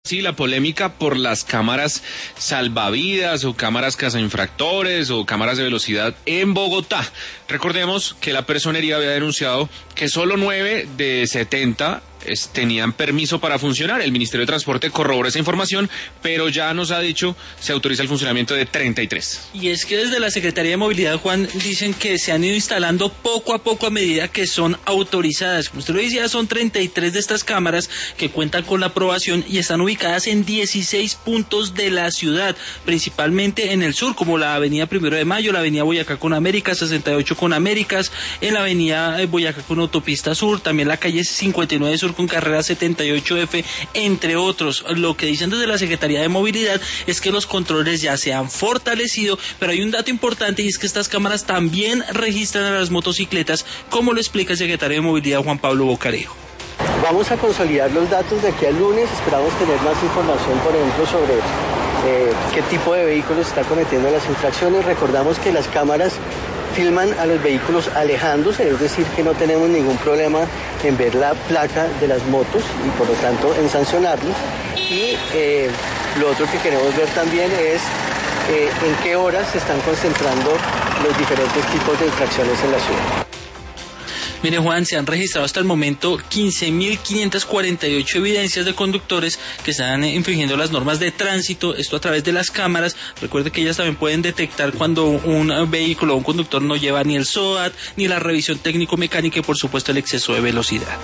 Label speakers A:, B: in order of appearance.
A: Sí, la polémica por las cámaras salvavidas o cámaras cazainfractores o cámaras de velocidad en Bogotá. Recordemos que la personería había denunciado que solo 9 de 70 tenían permiso para funcionar. El Ministerio de Transporte corroboró esa información, pero ya nos ha dicho se autoriza el funcionamiento de 33.
B: Y es que desde la Secretaría de Movilidad, Juan, dicen que se han ido instalando poco a poco a medida que son autorizadas. Como usted lo decía, son 33 de estas cámaras que cuentan con la aprobación y están ubicadas en 16 puntos de la ciudad, principalmente en el sur, como la avenida 1 de Mayo, la avenida Boyacá con Américas, 68 con Américas, en la avenida Boyacá con Autopista Sur, también la calle 59 Sur con carrera 78F, entre otros. Lo que dicen desde la Secretaría de Movilidad es que los controles ya se han fortalecido, pero hay un dato importante y es que estas cámaras también registran a las motocicletas, como lo explica el secretario de Movilidad Juan Pablo Bocarejo.
C: Vamos a consolidar los datos de aquí al lunes, esperamos tener más información, por ejemplo, sobre qué tipo de vehículos está cometiendo las infracciones. Recordamos que las cámaras filman a los vehículos alejándose, es decir, que no tenemos ningún problema en ver la placa de las motos y por lo tanto en sancionarlos. Y lo otro que queremos ver también es en qué horas se están concentrando los diferentes tipos de infracciones en la ciudad.
B: Mire, Juan, se han registrado hasta el momento 15.548 evidencias de conductores que están infringiendo las normas de tránsito, esto a través de las cámaras. Recuerde que ellas también pueden detectar cuando un vehículo o un conductor no lleva ni el SOAT, ni la revisión técnico-mecánica y por supuesto el exceso de velocidad.